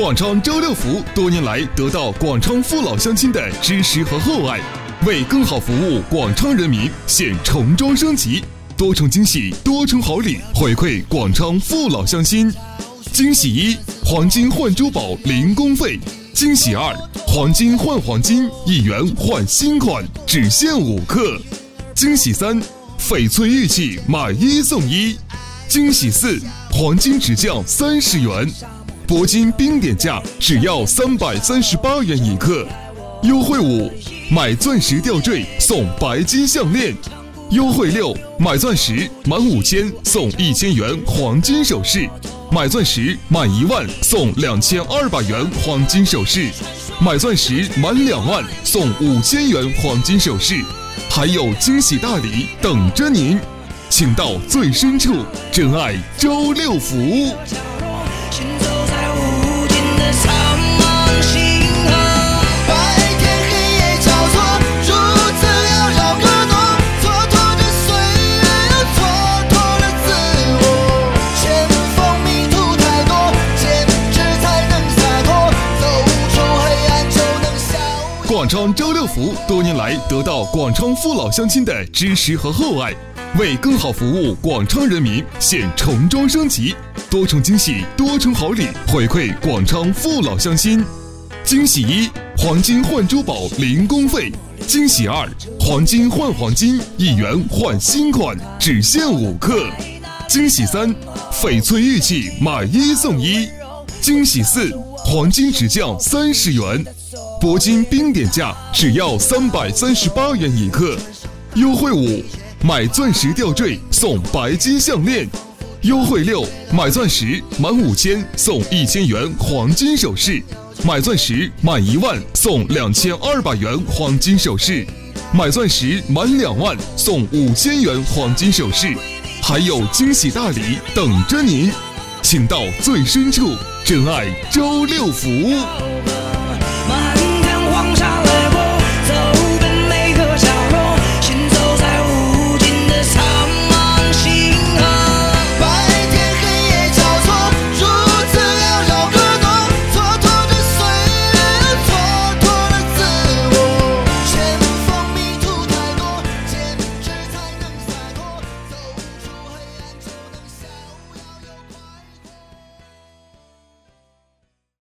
广昌周六福多年来得到广昌父老乡亲的支持和厚爱，为更好服务广昌人民，现重装升级，多重惊喜，多重好礼回馈广昌父老乡亲。惊喜一，黄金换珠宝零工费；惊喜二，黄金换黄金，1元换新款，只限5克；惊喜三，翡翠玉器买1送1；惊喜四，黄金直降30元，铂金冰点价只要338元1克；优惠五，买钻石吊坠送白金项链；优惠六，买钻石满5000送1000元黄金首饰；买钻石满1万送2200元黄金首饰；买钻石满2万送5000元黄金首饰，还有惊喜大礼等着您，请到最深处，真爱周六福。广昌周六福多年来得到广昌父老乡亲的支持和厚爱，为更好服务广昌人民，现重装升级，多重惊喜，多重好礼回馈广昌父老乡亲。惊喜一，黄金换珠宝零工费；惊喜二，黄金换黄金，1元换新款，只限5克；惊喜三，翡翠玉器买1送1；惊喜四，黄金直降30元，铂金冰点价只要338元1克；优惠五，买钻石吊坠送白金项链；优惠六，买钻石满5000送1000元黄金首饰；买钻石满1万送2200元黄金首饰；买钻石满2万送5000元黄金首饰，还有惊喜大礼等着您，请到最深处，真爱周六福。